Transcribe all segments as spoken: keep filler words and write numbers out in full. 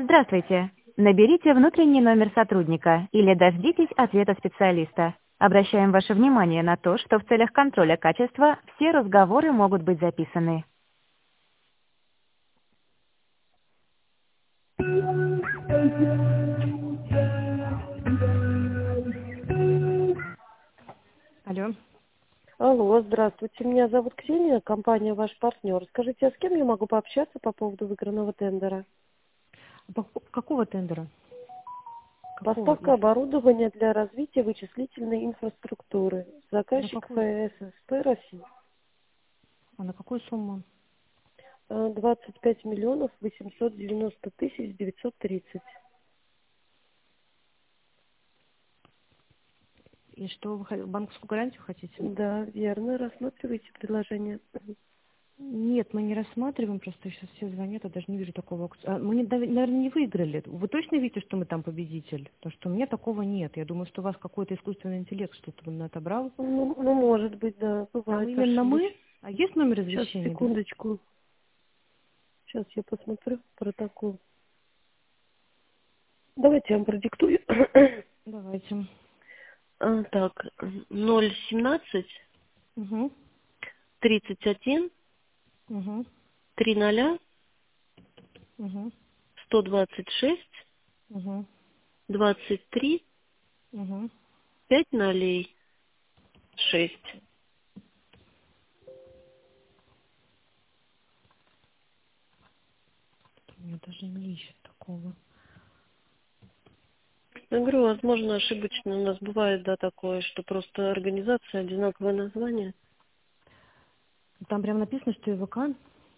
Здравствуйте. Наберите внутренний номер сотрудника или дождитесь ответа специалиста. Обращаем ваше внимание на то, что в целях контроля качества все разговоры могут быть записаны. Алло. Алло, здравствуйте. Меня зовут Ксения, компания «Ваш партнер». Скажите, а с кем я могу пообщаться по поводу выигранного тендера? По- Какого тендера? Какого? Поставка оборудования для развития вычислительной инфраструктуры. На Заказчик какую, ФССП России. а на какую сумму? Э, двадцать пять миллионов восемьсот девяносто тысяч девятьсот тридцать. И что вы хо- банковскую гарантию хотите? Да, верно. Рассматривайте предложение. Нет, мы не рассматриваем, просто сейчас все звонят, я даже не вижу такого. аукц- А, мы, наверное, не выиграли. Вы точно видите, что мы там победитель? Потому что у меня такого нет. Я думаю, что у вас какой-то искусственный интеллект что-то он отобрал. Ну, ну, может быть, да, Там бывает именно ошибочно. мы? А есть номер Сейчас, извещения? секундочку. Сейчас я посмотрю протокол. Давайте я вам продиктую. Давайте. А, Так, ноль семнадцать Угу, тридцать один угу, три ноля угу, сто двадцать шесть угу, двадцать три угу. пять нолей шесть. У меня даже не ищет такого. Я говорю, возможно, ошибочно у нас бывает, да, такое, что просто организация, одинаковое название. Там прям написано, что ИВК.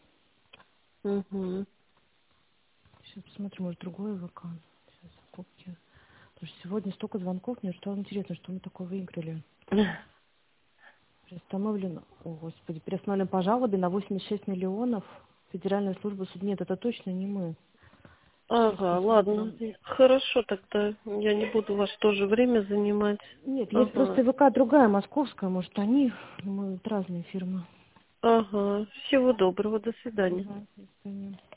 Угу. Сейчас посмотрим, может, другой ИВК. Сейчас, закупки. Потому что сегодня столько звонков, мне стало интересно, что мы такое выиграли. Приостановлено, о господи, приостановлен по жалобе на восемьдесят шесть миллионов. Федеральная служба суд. Нет, это точно не мы. Сейчас Ага, ладно. посмотрим. Хорошо, тогда я не буду вас тоже время занимать. Нет, есть Ага. просто ИВК другая, московская, может, они, мы вот разные фирмы. Ага. Всего доброго, до свидания. Угу, до свидания.